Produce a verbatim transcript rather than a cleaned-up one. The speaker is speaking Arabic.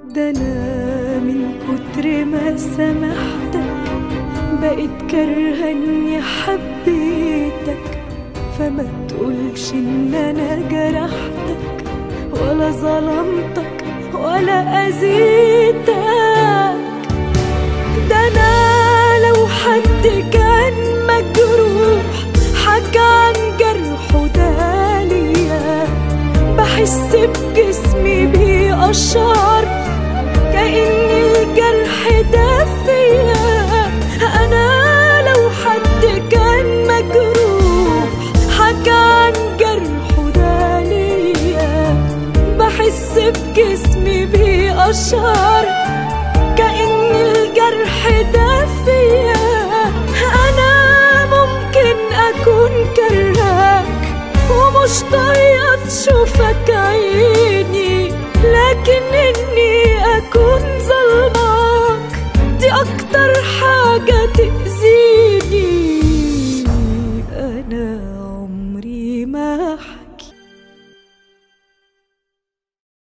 ده أنا من كتر ما سامحتك بقيت كارهة إني حبيتك، فما تقولش إن أنا جرحتك ولا ظلمتك ولا أذيتك. ده أنا لو حد كان مجروح حكى عن جرحه ده ليا، بحس بجسمي بيقشعر كأن الجرح ده فيا. أنا لو حد كان مجروح حكى عن جرحه ده ليا، بحس بجسمي بيقشعر كأن الجرح ده فيا. أنا ممكن أكون كرهاك ومش طايقة تشوفك عيني، لكن إني أكون ظلمك دي أكتر حاجة تأذيني.